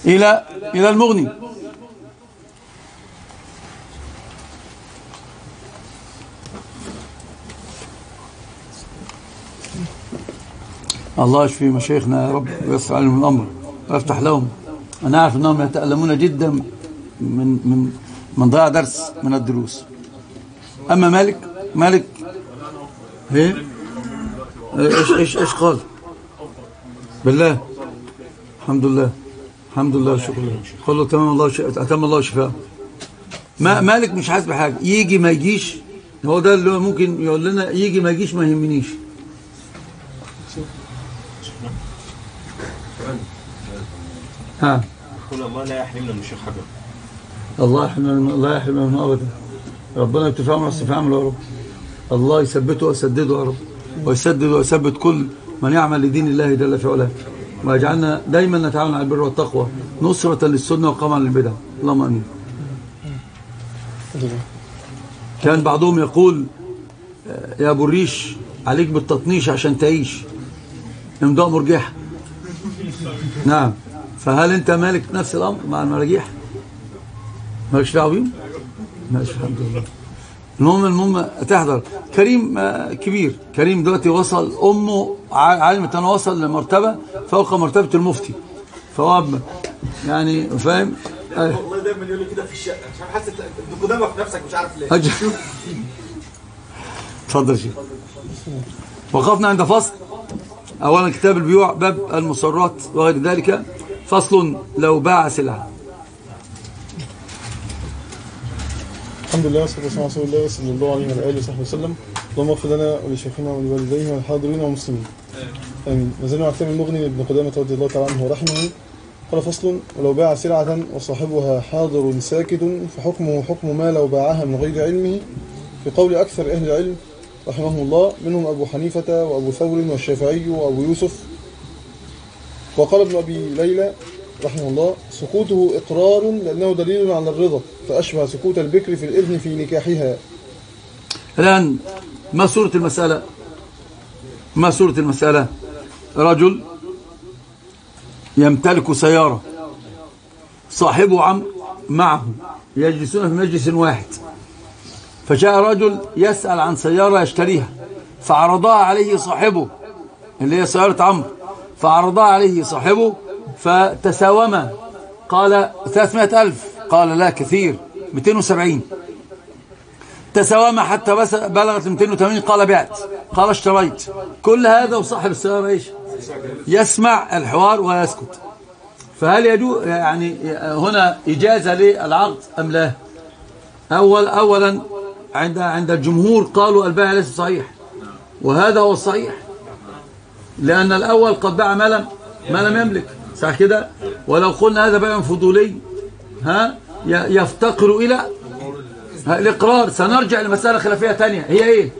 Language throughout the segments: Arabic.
إلى المغني. الله يشفي مشايخنا يا رب ويسر عليهم الأمر ويفتح لهم. أنا أعرف أنهم يتألمون جدا من ضياع درس من الدروس. أما مالك ايه ايش قال؟ بالله الحمد لله شكرا لله. قال له أتم الله شفاءه. مالك مش حاسس بحاجة، يجي ما يجيش، هو ده اللي ممكن يقول لنا يجي ما يجيش ما يهمنيش. ها يقول الله لا يحرمنا من الشيخ حجر. الله يحرمنا منه ابدا. ربنا يبتفع عمره ويصلح عمله يا رب. الله يثبته ويسدده يا رب، ويسدد ويثبت كل من يعمل لدين الله جل في علاه، ويجعلنا دايما نتعاون على البر والتقوى نصرة للسنة وقمعا للبدع. اللهم امين. كان بعضهم يقول يا ابو الريش عليك بالتطنيش عشان تعيش، امضاء مرجحة. نعم، فهل انت مالك نفس الامر مع المراجيح؟ مالكش دعوه بيهم؟ ماشي الحمد لله. المهم تحضر. كريم كبير، كريم دلوقتي وصل، امه علمت انه وصل لمرتبه فوق مرتبه المفتي، فهو يعني فاهم. والله دايما يقول لي كده في الشقه عشان حاسس ان قدامك نفسك مش عارف ليه. اتفضل شيخ. وقفنا عند فصل اولا كتاب البيوع باب المسرات وغير ذلك. فصل لو باع سلعه. الحمد لله والصلاه والسلام على رسول الله صلى الله عليه وعلى اله وصحبه وسلم. اللهم اغفر لنا ولشيخنا ولوالديه والحاضرين والمسلمين. امين. ما زلنا مع كتاب المغني لابن قدامه رضي الله تعالى عنه ورحمه. قال فصل ولو باع سلعه وصاحبها حاضر ساكت فحكمه حكم ما لو باعها من غير علمه، في قول اكثر اهل العلم رحمهم الله، منهم ابو حنيفه وابو ثور والشافعي وابو يوسف. وقال ابن ابي ليلى رحمه الله سكوته إقرار لأنه دليل على الرضا، فأشبه سكوت البكر في الإذن في نكاحها. الآن ما صورة المسألة؟ رجل يمتلك سيارة، صاحبه عم معه يجلسون في مجلس واحد، فجاء رجل يسأل عن سيارة يشتريها، فعرضها عليه صاحبه اللي هي سيارة عمرو، فعرضها عليه صاحبه فتساوما، قال 300,000، قال لا كثير 270. تساوما حتى بلغت 280، قال بعت، قال اشتريت. كل هذا وصاحب السيارة ايش؟ يسمع الحوار ويسكت. فهل يجوز يعني هنا إجازة للعقد أم لا؟ أولا عند الجمهور قالوا البيع ليس صحيح، وهذا هو الصحيح، لأن الأول قد باع ما لم يملك، صح كده؟ ولو قلنا هذا بيع فضولي يفتقر إلى الإقرار. سنرجع لمسألة خلافية تانية، هي إيه؟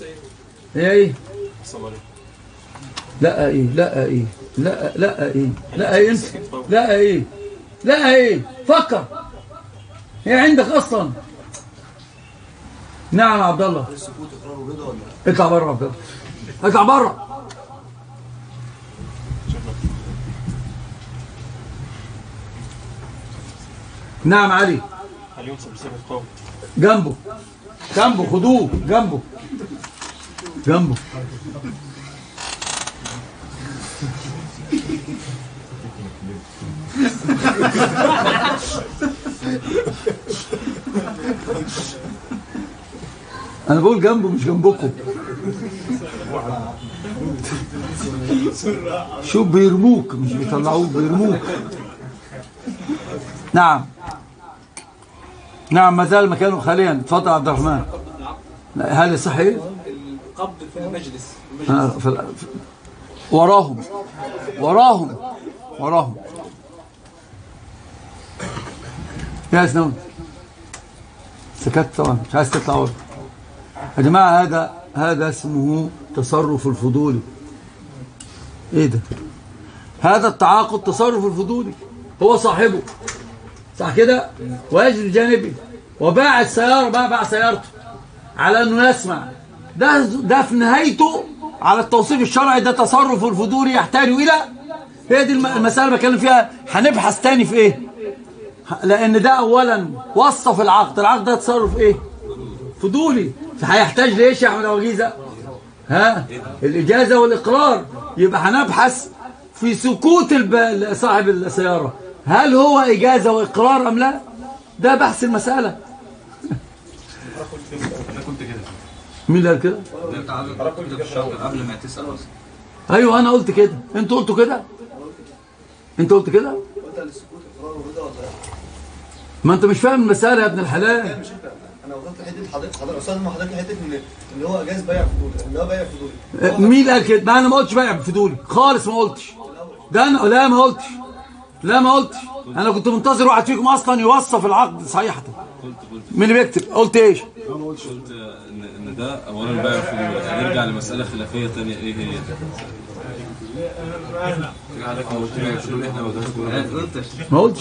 لا إيه فكر، هي عندك أصلا. نعم عبد الله، اطلع بره عبد الله، اطلع بره. نعم علي، هل ينصب بصفة قوم؟ جنبه خدوه جنبه. انا بقول جنبه مش جنبكم. شو بيرموك، مش بيطلعوك، بيرموك. نعم ما زال مكانه خاليا. اتفضل عبد الرحمن. هل صحيح؟ القبض في المجلس. وراهم يا سنون، سكت طبعا، مش عايز تطلع ورا. يا جماعه هذا اسمه تصرف الفضولي. ايه ده؟ هذا التعاقد تصرف الفضولي، هو صاحبه صح كده ويجري جانبي وباع السيارة، باع سيارته على انه يسمع. ده في نهايته على التوصيف الشرعي ده تصرف الفضولي يحتاج هي دي المسألة اللي بتكلم فيها. هنبحث تاني في ايه؟ لان ده اولا وصف العقد ده تصرف ايه؟ فضولي، فهيحتاج لايش يا احمد ابو جيزه؟ ها؟ الاجازه والاقرار. يبقى هنبحث في سكوت صاحب السياره، هل هو اجازه واقرار ام لا؟ ده بحث المساله. انا كنت كده. مين اللي قال كده؟ قبل ما تسال اصلا. ايوه انا قلت كده. انتوا قلتوا كده؟ انت قلت كده؟ ما انت مش فاهم المساله يا ابن الحلال. انا وصلت لحته حضرتك استاذ ما حضرتك لحته ان هو اجاز بيع فضولي، ان هو بيع فضولي. مين اللي قال كده؟ ما انا ما قلتش بيع فضولي خالص، ما قلتش. ده انا لا ما قلتش. لا ما قلتش. انا كنت منتظر واحد فيكم اصلا يوصف العقد صحيحه. مين اللي بيكتب؟ قلت ايش؟ قلت ان ده اولا بيع فضولي. هنرجع لمساله خلافيه ثانيه ايه هي؟ ما قلتش.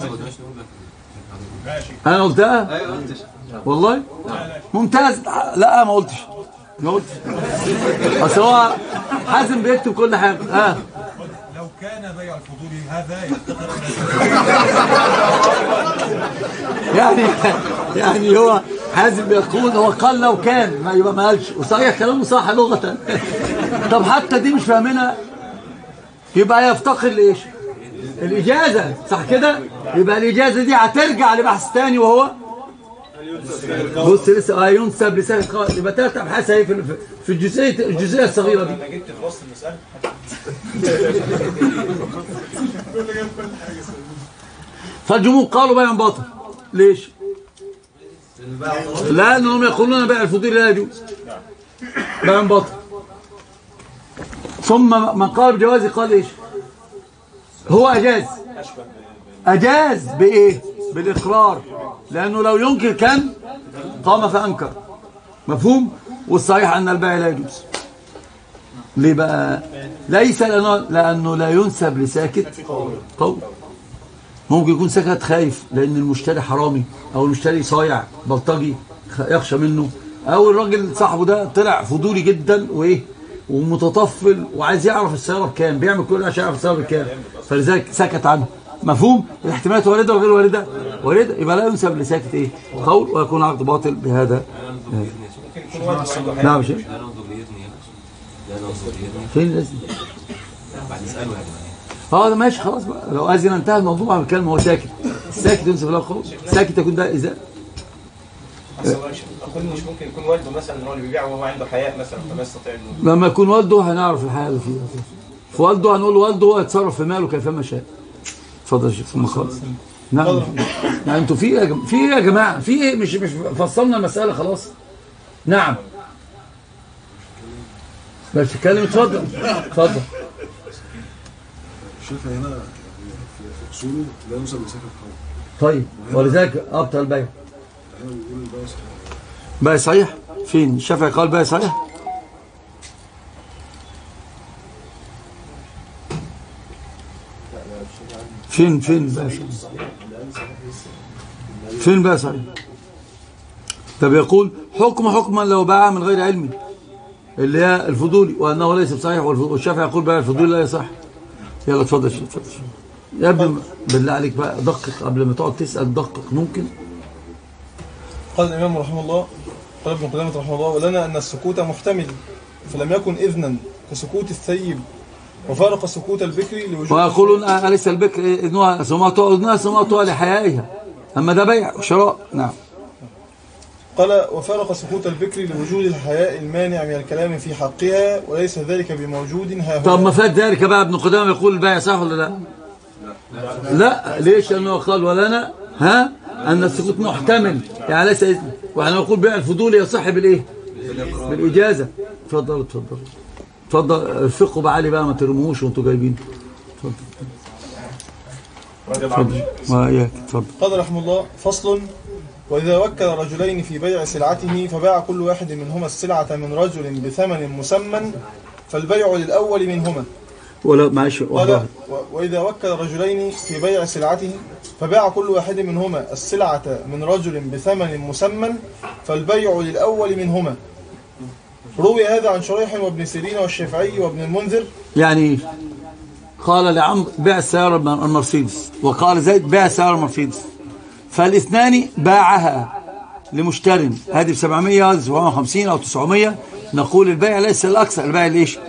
انا قلتها؟ والله ممتاز. لا ما قلتش. ما قلتش. اصل هو حازم بيكتب كل حاجه. لو كان بيع الفضولي هذا يفتقر يعني هو حازم بيقول، هو قال لو كان، ما يبقى ما قالش. وصحيح كلامه صح لغه. طب حتى دي مش فاهمينها. يبقى يفتقر لايش؟ الاجازه، صح كده؟ يبقى الاجازه دي هترجع لبحث ثاني، وهو بص لسه ينسب لساكت خالص. يبقى 3 ابحاث اهي في الجزئيه الصغيره دي. انا جبت في وسط المساله. فالجمهور قالوا بيع باطل. ليش؟ لانهم يقولون بيع الفضيل لا يجوز، بيع باطل. ثم من قال بجوازه قال ايش؟ هو اجاز بايه؟ بالاقرار، لانه لو ينكر كان قام فانكر. مفهوم؟ والصحيح ان البيع لا يجوز. ليه بقى؟ ليس لانه لا ينسب لساكت قول. ممكن يكون ساكت خايف لان المشتري حرامي، او المشتري صايع بلطجي يخشى منه، او الراجل صاحبه ده طلع فضولي جدا وايه ومتطفل وعايز يعرف السياره بكام، بيعمل كل عشان يعرف السياره بكام، فلذلك سكت عنه. مفهوم؟ الاحتمالات وارده وغير وارده؟ وارده. يبقى لا ينسب لساكت ايه؟ قول، ويكون عقد باطل بهذا. نعم شيء. فين الاسم؟ ده ماشي خلاص بقى. لو اذن انتهى الموضوع عن الكلمه. هو ساكت. الساكت ينسب له قول. ساكت يكون ده اذا مش ممكن يكون والده مثلا هو اللي بيبيع وهو عنده حياء مثلا فما يستطيع لما يكون والده هنعرف الحياة اللي فيها. في والده هنقول والده هو يتصرف في ماله كيفما شاء. اتفضل يا شيخ. ثم خالص. نعم. يعني انتوا في ايه يا جماعه؟ في ايه؟ مش فصلنا المساله خلاص. نعم. مش تتكلم. اتفضل. الشافعي هنا في اصوله لا ينسب لساكت قول. طيب ولذلك ابطل البيع. بيع صحيح. فين الشافعي قال بيع صحيح؟ فين بيع صحيح؟ فين بيع صحيح؟ طب يقول حكما لو باع من غير علم، اللي هي الفضولي، وانه ليس بصحيح، والشافعي يقول بيع الفضولي لا يصح. يلا اتفضل يا ابني بالله عليك بقى دقق قبل ما تقعد تسأل. دقق ممكن. قال الإمام رحمه الله، قال ابن قدامة رحمه الله: ولنا أن السكوت محتمل فلم يكن إذنا كسكوت الثيب، وفارق سكوت البكر لوجود. ويقولون أليس البكر إذنها سمعتها لحيائها، أما ده بيع وشراء. نعم. قال: وفارق سكوت البكر لوجود الحياء المانع من الكلام في حقها، وليس ذلك بموجود ها هنا. طب ما فات ذلك بقى. ابن قدامة يقول البيع صح ولا لا؟ لا. ليش؟ لأنه قال ولنا أن السكوت محتمل، يعني ليس إذن. وأنا نقول بيع الفضول يصح بالإيه؟ بالإجازة. اتفضل. ارفقوا بعلي بقى، ما ترموش وانتوا جايبين. اتفضل. قال رحمه الله: فصل: وإذا وكل رجلين في بيع سلعته فباع كل واحد منهما السلعة من رجل بثمن مسمى فالبيع للأول منهما. ولا معلش. وإذا وكل رجلين في بيع سلعته فباع كل واحد منهما السلعة من رجل بثمن مسمى فالبيع للأول منهما. روي هذا عن شريح وابن سيرين والشافعي وابن المنذر. يعني قال لعمرو بيع السيارة المرسيدس، وقال زيد بيع السيارة المرسيدس، فالاثنان باعها لمشتر، هذه ب 700 هذه 750 أو 900، نقول البيع ليس الأكثر، البيع ليش؟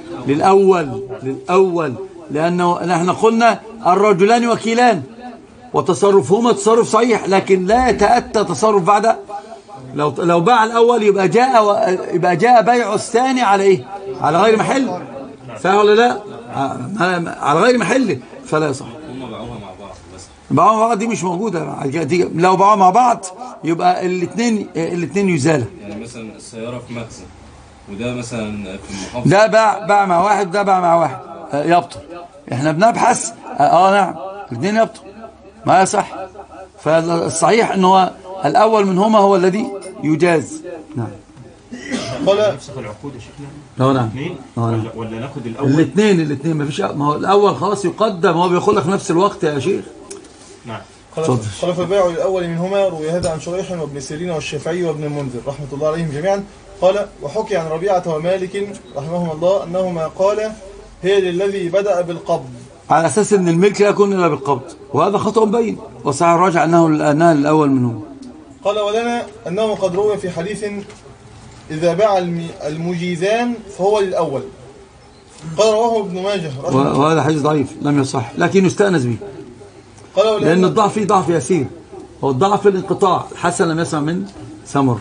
للأول، لأنه نحن قلنا الرجلان وكيلان وتصرفهما تصرف صحيح، لكن لا يتأتى تصرف بعد. لو باع الأول يبقى جاء بيع الثاني على إيه؟ على غير محل، صح ولا لا؟ على غير محله، فلا يصح. هم باعوها مع بعض بس. باعوها مع بعض دي مش موجودة، لو باعوها مع بعض يبقى الاثنين يزالة. يعني مثلا السيارة في مخزن، وده مثلا في المحافظة، ده باع مع واحد وده باع مع واحد، يبطل. احنا بنبحث نعم الاثنين يبطل، ما يصح. فالصحيح انه الاول منهما هو الذي يجاز. نعم. قال نفسخ العقود يا شيخنا. نعم. ولا ناخد الاول؟ الاثنين ما فيش، ما هو الاول خلاص يقدم، هو بياخد لك نفس الوقت يا شيخ. نعم. قال فالبيع للأول منهما روي هذا عن شريح وابن سيرين والشافعي وابن المنذر رحمة الله عليهم جميعا. قال وحكي عن ربيعة ومالك رحمهما الله أنهما قال هي للذي بدأ بالقبض، على أساس أن الملك لا يكون إلا بالقبض، وهذا خطأ بين، وصحيح الراجع أنها الأول منهم. قال ولنا أنه قد روي في حديث إذا باع المجيزان فهو للأول. قال رواه ابن ماجه وهذا حديث ضعيف لم يصح، لكن يستأنس به، لأن الضعف فيه ضعف يسير، هو الضعف في الانقطاع. الحسن لم يسمع من سمر.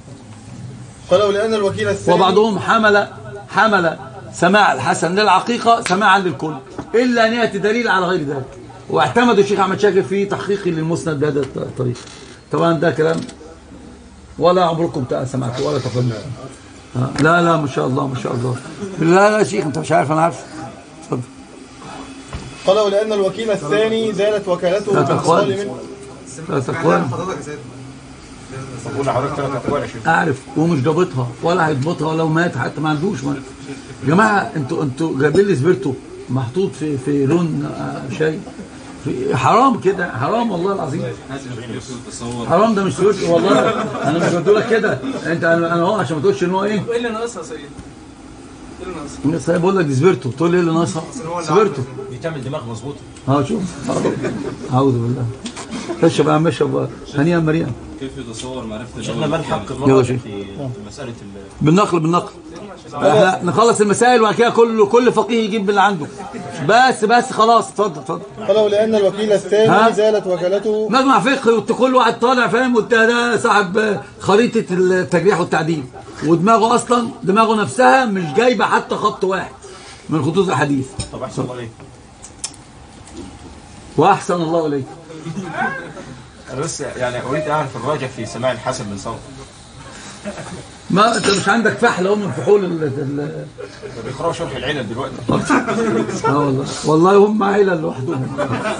قال ولأن الوكيل الثاني، وبعضهم حمل سماع الحسن للعقيقة سماعا للكل، إلا أن يأتي دليل على غير ذلك، واعتمد الشيخ أحمد شاكر في تحقيقه للمسند بهذا الطريق. طبعا ده كلام ولا عمركم سمعتوا ولا تقدموا. لا ما شاء الله ما شاء الله. لا شيخ انت مش عارف، انا عارف. اتفضل. قال ولأن الوكيل الثاني زالت وكالته بالانفصال منه. ثلاث أقوال. أعرف، ومش ضابطها ولا هيضبطها، ولو مات حتى ما عندوش. يا جماعة انتوا جايبين لي سبيرتو محطوط في لون شاي، حرام كده، حرام والله العظيم، حرام. ده مش سبيرتو والله، انا مش قلت لك كده انت، انا اهو عشان ما تقولش ان هو ايه اللي ناقصها. سيد ايه اللي ناقصها؟ بقول لك دي سبيرتو، تقول لي ايه اللي ناقصها؟ سبيرتو بتعمل دماغ مظبوطه. شوف، اعوذ بالله. اشرب يا عم، اشرب هنيئا مريئا. كيف يتصور معرفة شيخنا ما الحق المرة في مسألة بالنقل احنا نخلص المسائل، وبعد كده كل فقيه يجيب اللي عنده. بس خلاص. اتفضل. قالوا لأن الوكيل الثاني زالت وكالته. مجمع فقهي، كل واحد طالع فاهم، ده صاحب خريطة التجريح والتعديل، ودماغه اصلا دماغه نفسها مش جايبه حتى خط واحد من خطوط الحديث. طب احسن الله عليك. واحسن الله عليك. انا بس يعني اريد اعرف الراجع في سماع الحسن بن صوت. ما انت مش عندك فحل اهو من فحول بيقراوا شرح العلل دلوقتي. والله هم علل لوحدهم.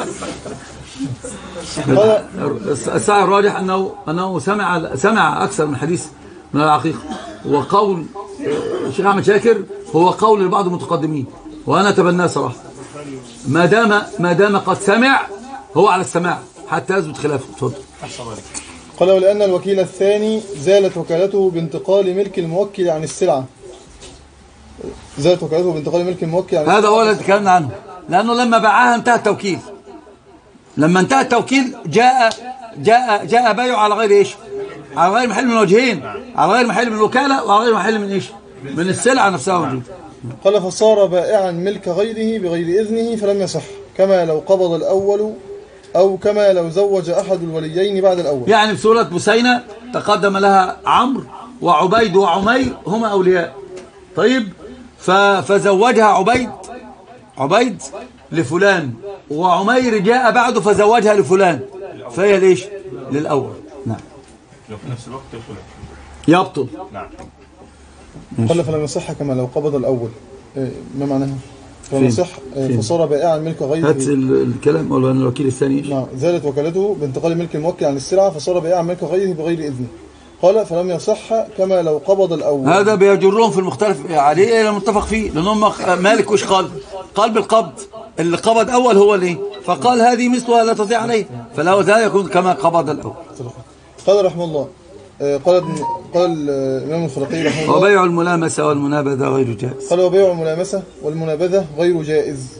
الساعة الراجح انه سمع اكثر من حديث من العقيقة، وقول الشيخ احمد شاكر هو قول لبعض المتقدمين، وانا اتبناه صراحة. ما دام قد سمع هو على السماع حتى يثبت خلافه. اتفضل. قال ولأن الوكيل الثاني زالت وكالته بانتقال ملك الموكل عن السلعة. زالت وكالته بانتقال ملك الموكل عن السلعة. هذا هو الذي تكلمنا عنه، لأنه لما باعها انتهى التوكيل. لما انتهى التوكيل جاء بيع على غير ايش؟ على غير محل من وجهين، على غير محل من الوكالة، وعلى غير محل من ايش؟ من السلعة نفسها موجودة. قال فصار بائعا ملك غيره بغير إذنه فلم يصح، كما لو قبض الأول أو كما لو زوج أحد الوليين بعد الأول. يعني في سورة بسينة تقدم لها عمرو وعبيد وعمير هما أولياء. طيب، فزوجها عبيد لفلان، وعمير جاء بعده فزوجها لفلان، فهي ليش؟ للأول. نعم. لو في نفس الوقت يبطل. نعم. قال فلم يصح كما لو قبض الأول. ما معناها؟ فلم يصح فصار بائعا ملك غيره. هات الكلام. ولا أن الوكيل الثاني. نعم. زالت وكالته بانتقال ملك الموكل عن السلعة فصار بائعا ملك غيره بغير إذنه. قال فلم يصح كما لو قبض الأول. هذا بيجرهم في المختلف عليه إلى المتفق فيه، لأنهم مالك وش قال بالقبض، اللي قبض أول هو ليه، فقال هذه مثلها لا تضيع عليه، فلا ذا يكون كما قبض الأول. قال رحمه الله. قال الإمام الخلقي رحمه الله: وبيع الملامسة والمنابذة غير جائز. قال وبيع الملامسة والمنابذة غير جائز.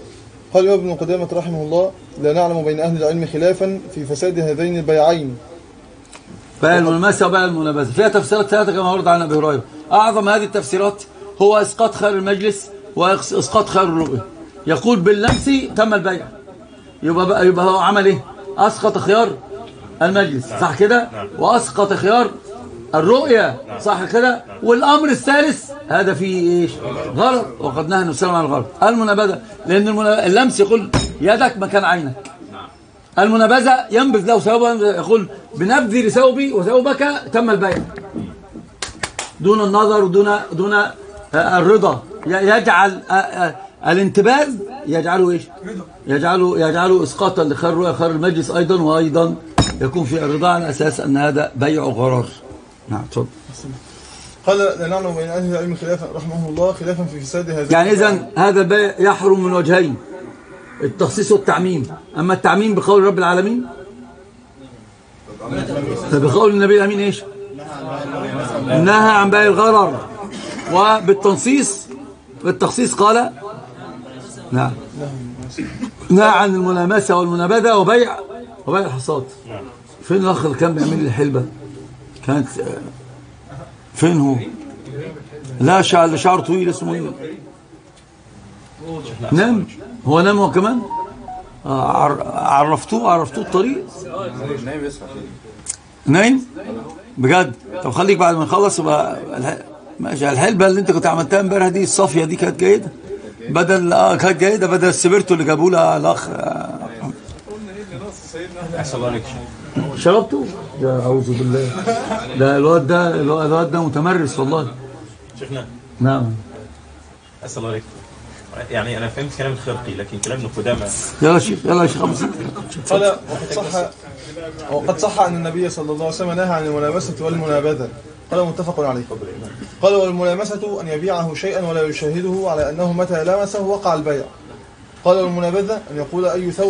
قال ابن قدامة رحمه الله: لا نعلم بين أهل العلم خلافا في فساد هذين البيعين. بيع الملمسة وبيع المنابذة فيها تفسيرات ثلاثة كما ورد عن أبي هريرة. أعظم هذه التفسيرات هو إسقاط خير المجلس وإسقاط خير الرؤية. يقول باللمس تم البيع، يبقى هو عمل إيه؟ أسقط خيار المجلس، صح كده؟ وأسقط خيار الرؤية، صح كده؟ والأمر الثالث هذا فيه إيش؟ غلط، وقد نهى النبي صلى الله عليه وسلم عن الغلط. المنابذة، لأن اللمس يقول يدك مكان عينك. المنابذة ينبذ له ثوبا، يقول بنبذ لثوبي وثوبك تم البيع، دون النظر ودون الرضا. يجعل الانتباذ يجعله ايش؟ يجعله اسقاطا لخير الرؤيا خير المجلس ايضا، وايضا يكون في الرضا على اساس ان هذا بيع غرر. نعم اتفضل. قال لا نعلم بين أهل العلم خلافا رحمه الله خلافا في فساد هذين. يعني اذا هذا البيع يحرم من وجهين، التخصيص والتعميم. اما التعميم بقول رب العالمين، بقول النبي الامين ايش؟ نهى عن بيع الغرر. بالتخصيص قال نعم، نهى عن الملامسه والمنابذه وبيع الحصاد. فين الاخ اللي كان بيعمل لي الحلبه؟ كانت فين هو؟ لا شعر طويل اسمه ايه؟ نام، هو نام هو كمان. عرفتوه الطريق. نايم بجد. طب خليك بعد ما نخلص يبقى ماشي. الحلبه اللي انت كنت عملتها امبارح دي الصافيه دي كانت جيده، بدل السبرتو اللي جابوا لها الاخ. احسن الله عليك. شربته؟ يا اعوذ بالله. ده الواد ده متمرس والله. شيخنا. نعم. احسن الله عليك. يعني انا فهمت كلام الخرقي، لكن كلام ابن قدامه. يلا يا شيخ ابو سيد. قال وقد صح أن النبي صلى الله عليه وسلم نهى عن الملامسة والمنابذة. قال متفق عليه. قال والملامسة أن يبيعه شيئا ولا يشاهده على أنه متى لمسه وقع البيع. قال والمنابذة أن يقول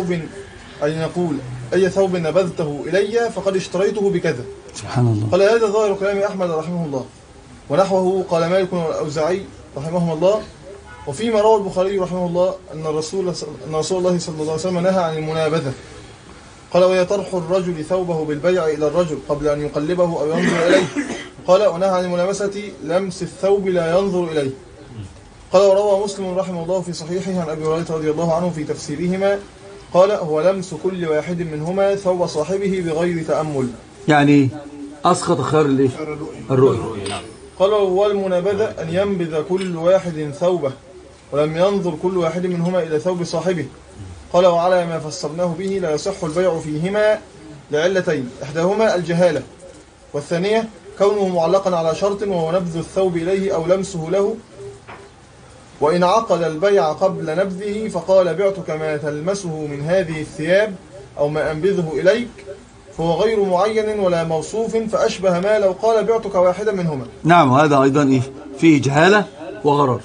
أي ثوب نبذته إلي فقد اشتريته بكذا. سبحان الله. قال هذا ظاهر كلام أحمد رحمه الله، ونحوه قال مالك والأوزاعي رحمهم الله. وفيما روى البخاري رحمه الله أن رسول الله صلى الله عليه وسلم نهى عن المنابذة. قال وهي طرح الرجل ثوبه بالبيع إلى الرجل قبل أن يقلبه أو ينظر إليه. قال ونهى عن الملامسة لمس الثوب لا ينظر إليه. قال وروى مسلم رحمه الله في صحيحه عن أبي هريرة رضي الله عنه في تفسيرهما قال هو لمس كل واحد منهما ثوب صاحبه بغير تأمل. يعني أسقط خير الايه؟ الرؤية. قال والمنابذة أن ينبذ كل واحد ثوبه ولم ينظر كل واحد منهما إلى ثوب صاحبه. قال وعلى ما فسرناه به لا يصح البيع فيهما لعلتين، إحداهما الجهالة، والثانية كونه معلقا على شرط وهو نبذ الثوب إليه أو لمسه له. وإن عقد البيع قبل نبذه فقال بعتك ما تلمسه من هذه الثياب أو ما أنبذه إليك فهو غير معين ولا موصوف، فأشبه ما لو قال بعتك واحدا منهما. نعم، وهذا أيضا إيه؟ فيه جهالة وغرر.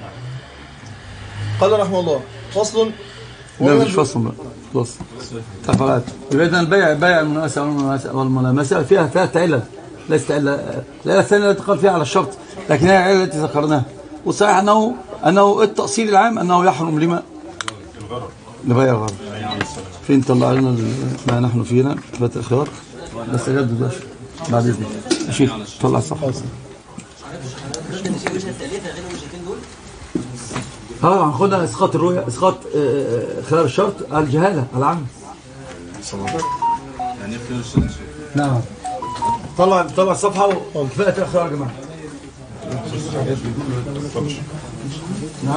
قال رحمه الله فصل. لا مش فصل بقى، خلاص تفعلات. يبقى إذن بيع المناسة والملامسة فيها ثلاث علل، ليست علة الثانية التي قال فيها على الشرط، لكن هي العلة التي ذكرناها. والصحيح أنه التأصيل العام أنه يحرم لما لبيع الغرر. فين طلع لنا ما نحن فينا فتح الخيار بس جد ده بعد إذنك ماشي. طلع الصفحة. هناخدها اسقاط الرؤية، اسقاط خيار الشرط، الجهالة العام. يعني خيار الشرط. نعم. طلع الصفحة وكفاءة الخيار يا جماعة. نعم.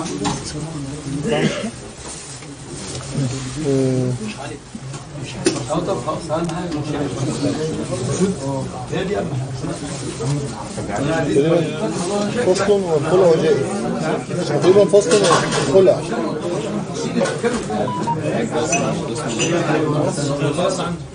طب خلاص اهم حاجه فصل والخلع جائز. تقريبا فصل والخلع.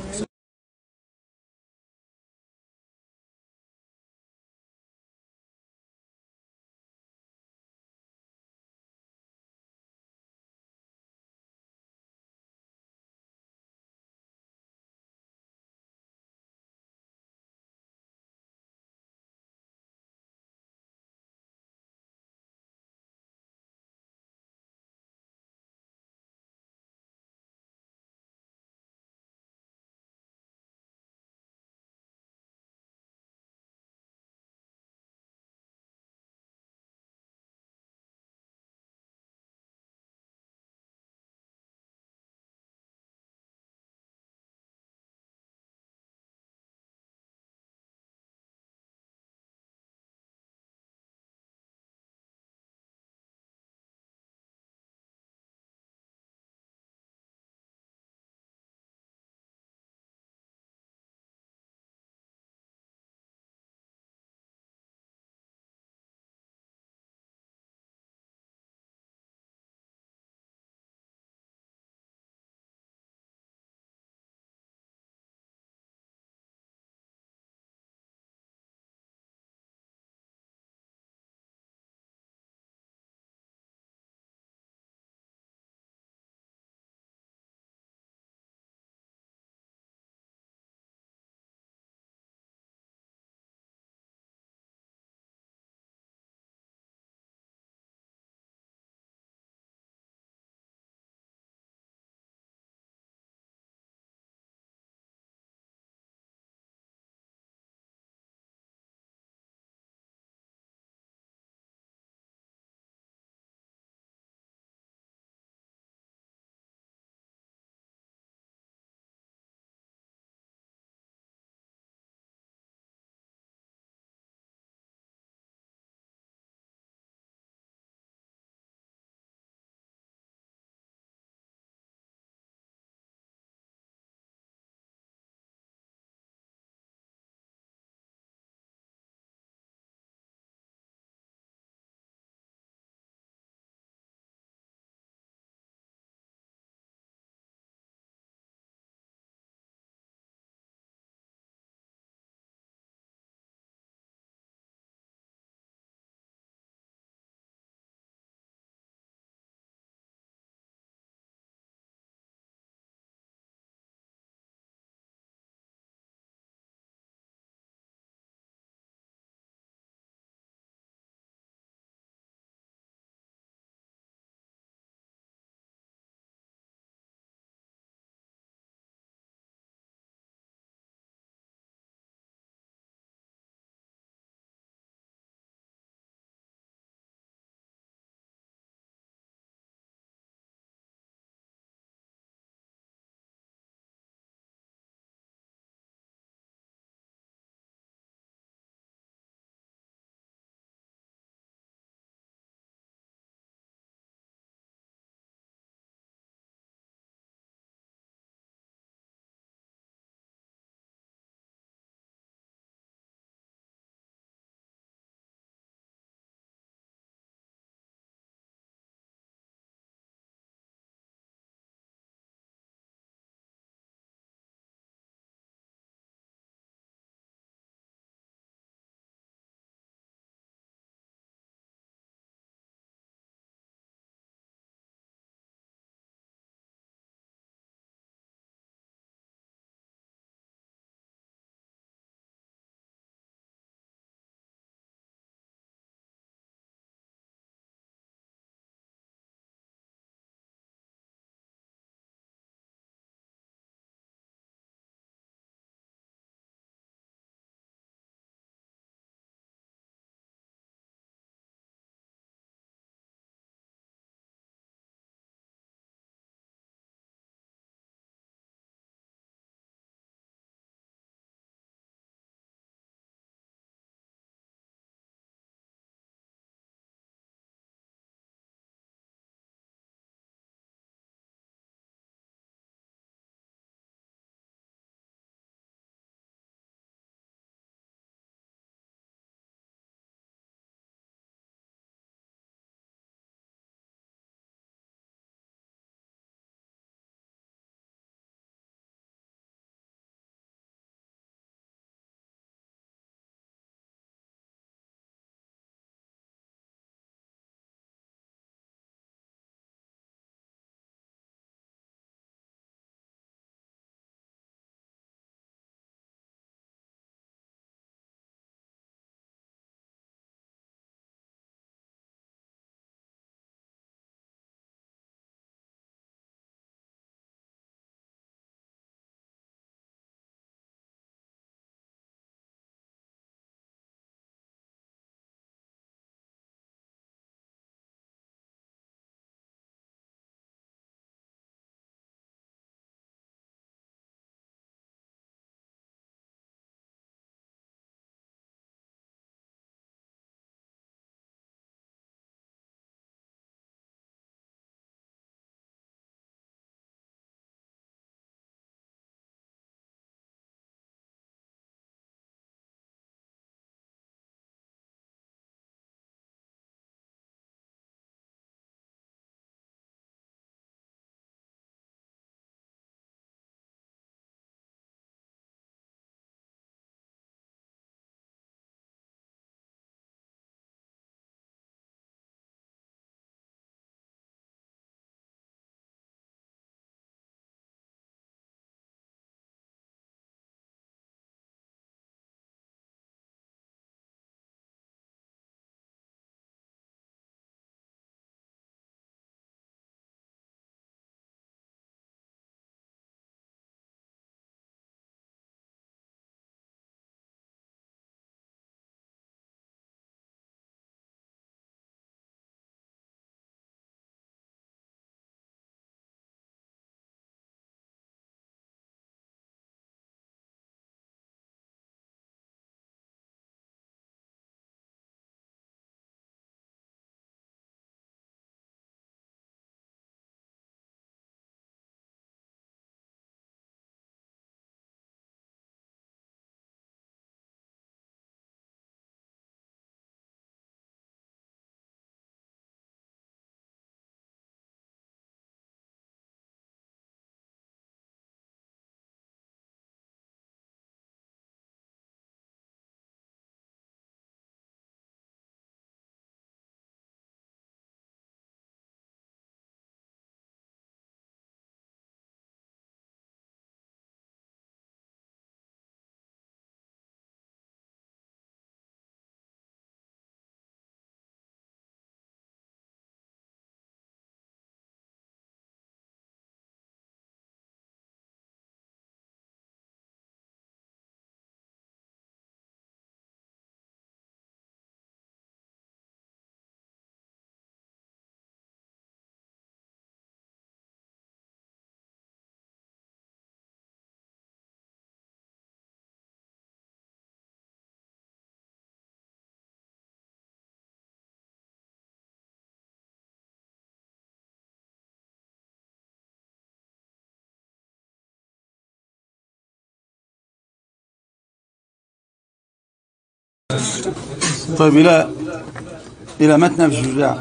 طيب إلى متن أبي شجاع.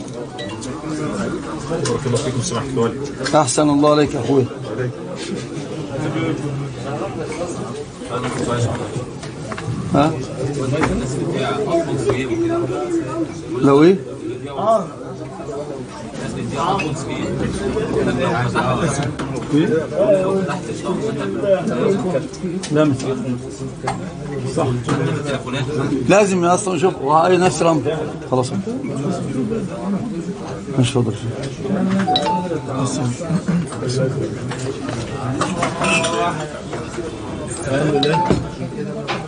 بارك الله فيكم سماحة الوالد. أحسن الله عليك يا أخوي. ها؟ لو إيه؟ لا صح لازم اصلا نشوف وهي نفس الامر خلاص مش فاضل شيء.